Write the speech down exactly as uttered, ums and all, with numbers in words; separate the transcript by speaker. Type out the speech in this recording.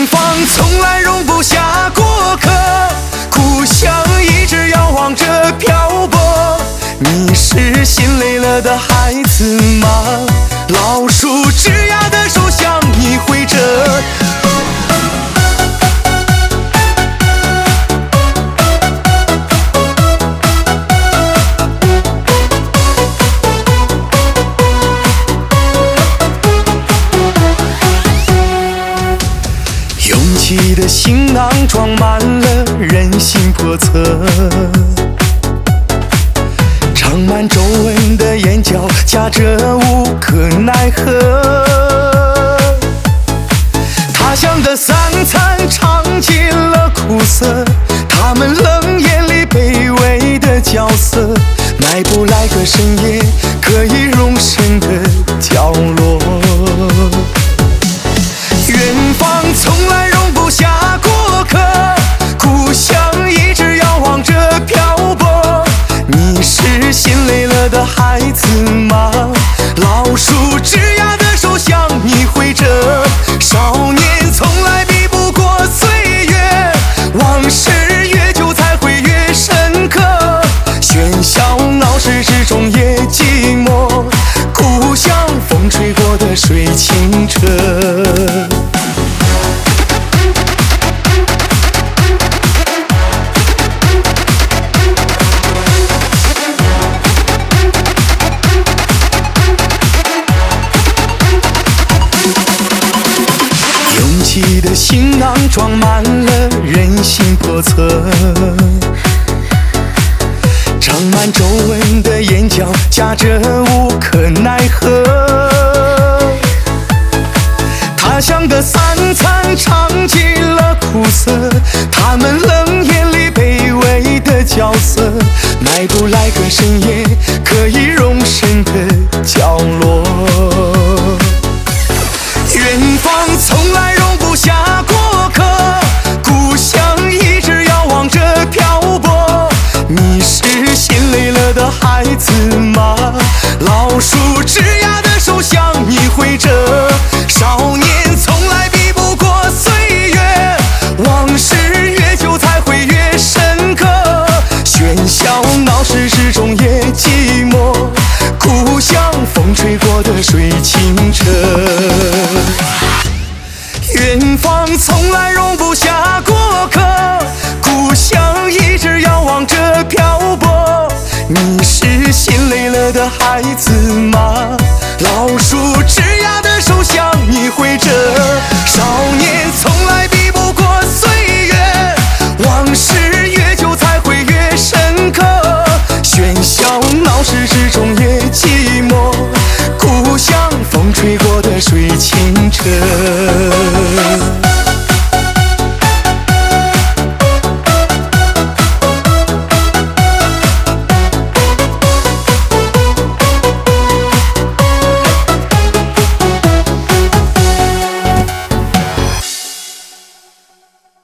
Speaker 1: 远方从来容不下过客，故乡一直遥望着漂泊。你是心累了的孩子吗？老树枝桠的手向你挥着。拥挤的行囊装满了人心叵测，长满皱纹的眼角夹着无可奈何。他乡的三餐尝尽了苦涩，他们冷眼里卑微的角色，买不来个深夜可以容身的角落。远方从来容不下过客，故乡一直遥望着漂泊。你是心累了的孩子吗？老树枝桠的手向你挥着。少年从来比不过岁月，往事越久才会越深刻。喧嚣闹市之中也寂寞，故乡风吹过的水清澈。拥挤的行囊装满了人心叵测，长满皱纹的眼角夹着无可奈何。他乡的三餐尝尽了苦涩，他们冷眼里卑微的角色，买不来个深夜可以容身的角落。远方从来容不下过客，故乡一直遥望着漂泊。你是心累了的孩子吗？老树枝桠的手向你挥着。少年从来比不过岁月，往事越久才会越深刻。喧嚣闹市之中也寂寞，故乡风吹过的水清澈。远方从来容不下过客，故乡一直遥望着漂泊。你是心累了的孩子吗？